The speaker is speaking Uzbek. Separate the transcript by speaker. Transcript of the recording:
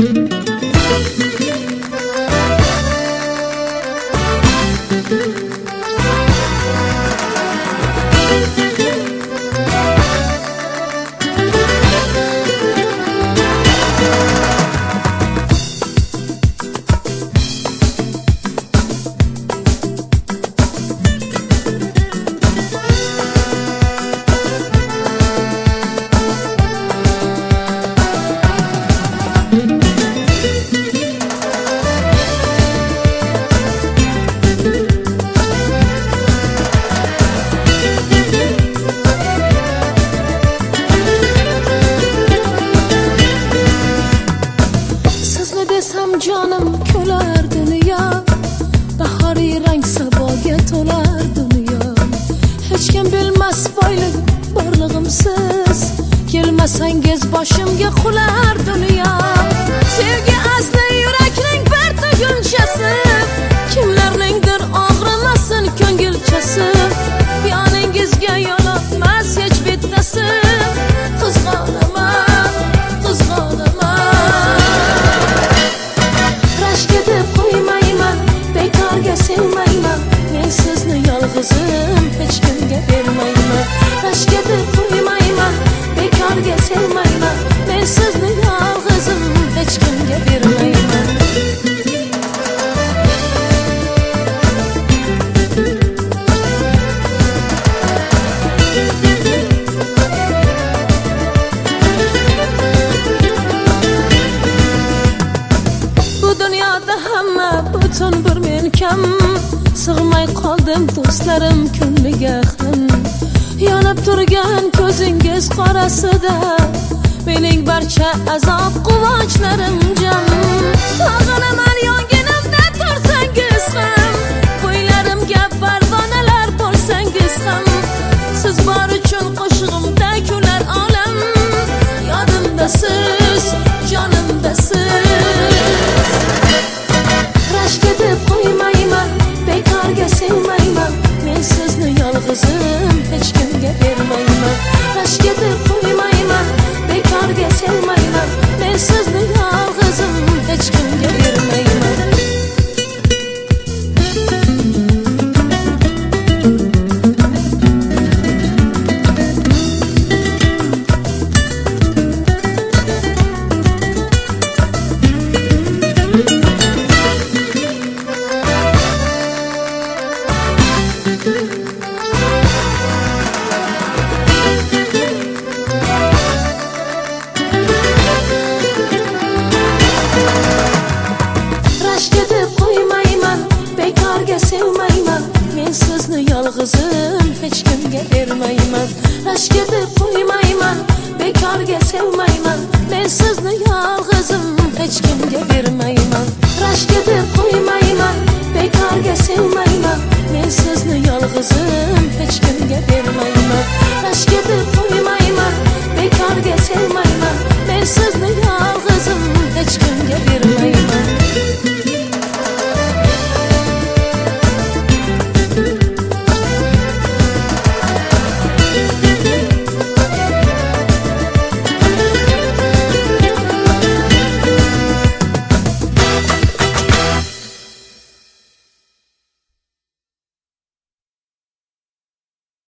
Speaker 1: Canım kölar dünya, bahoriy rang saboga to'lar dunyo. Hech kim bilmas boylik borlig'imsiz, kelmasangiz boshimga qular dunyo. Sevgi asli yurakning bir tugunchasi, kimlarningdir og'rimasin ko'ngilchasi. Yoningizga yo'latmas hech bittasi, qizg'onaman, qizg'onaman. Sevmayman, men sizni yolg'izim hech kimga bermayman. Rashk etib qo'ymayman, bekorga sevmayman, men sizni yolg'izim hech kimga bermayman. Bu dunyoda hamma butun bir men kam, sig'may qoldim do'stlarim ko'ngliga ham. Yonib turgan ko'zingiz qorasida mening barcha azob quvonchlarim jam. Sog'inaman yonginamda tursangiz ham, bo'ylarimga parvonalar bo'lsangiz ham. Siz bor uchun qo'shig'imda kular olam, yodimdasiz, jonimdasiz. Rashk etib qo'ymayman, bekorga sevmayman, men sizni yolg'izim hech kimga bermayman. Rashk etib qo'ymayman, bekorga sevmayman, men sizni yolg'izim hech kimga bermayman. Sevmayman, men sizni yolg'izim hech kimga bermayman. Rashk etib qo'ymayman, bekorga sevmayman.